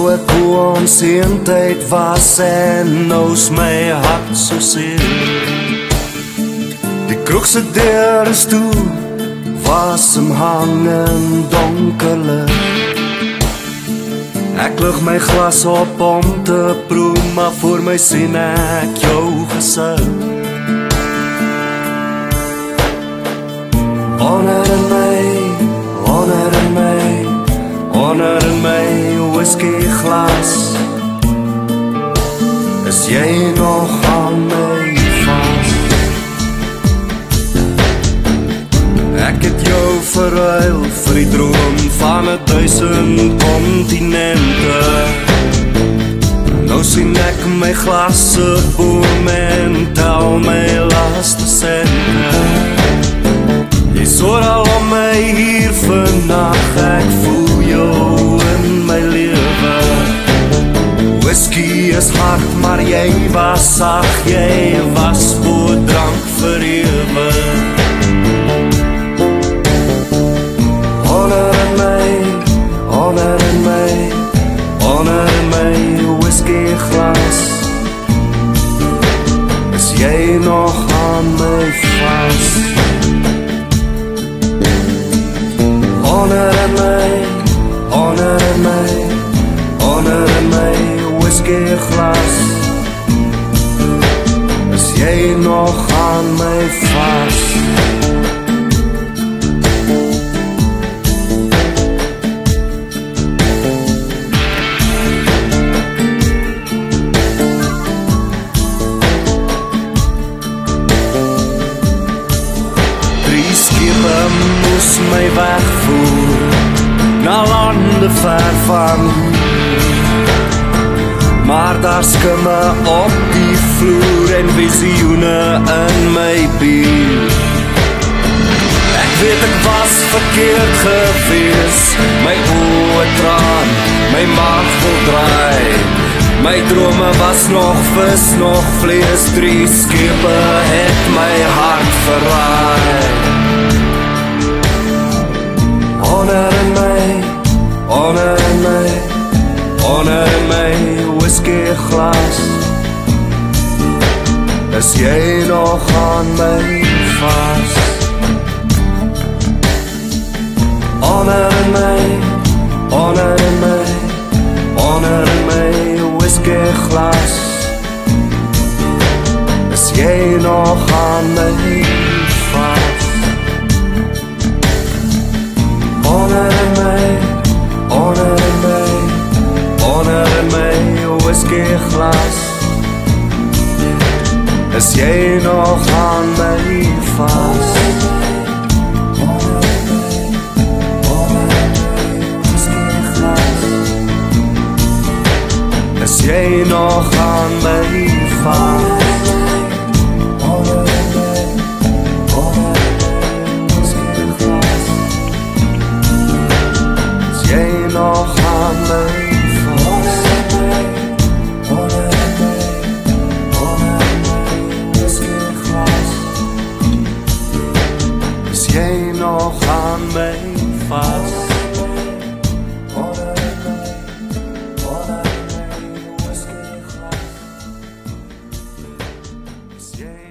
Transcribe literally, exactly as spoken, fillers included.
ek onseentheid was en nou is my hart so seer. Die kroegse deur is toe, was hem hang in donker lig. Ek lig my glas op om te proe, maar voor my sien ek jou gesig. Onder in my, onder in my, onder in my whisky glas, is jy nog aan my vas. Ek het jou verruil vir die droom van een duisend continente. Nou sien ek my glasse boom en tel my laaste sente. Jy soor al om my hier vannacht, ek voel jou in my lewe. Whisky is hard, maar jy was sag, jy was voor drank vir ewe. Honor in my, honor in my, honor in my whisky glas, is jy nog aan my vast. Honor in my, honor in my, honor in my whisky glas, is jy nog aan my vast. Drie skepe moes my wegvoer na lande ver van hier, maar daar skimme op die vloer en visioene in my bier. Ek weet ek was verkeerd gewees, my oë traan, my maag vol draai. My drome was nog vis, nog vlees, drie skepe het my hart verraai. Honor in my, honor in my, honor in my whisky glas, is jy nog aan my vast. Honor in my, honor in my, honor in my whisky glas, is jy nog aan my vast. Honor in my, honor in my, honor in my whisky glas, is jy nog aan my vast. Is jy nog aan my vast? Is jy nog aan my vast? Is jy nog aan my vast? Yeah.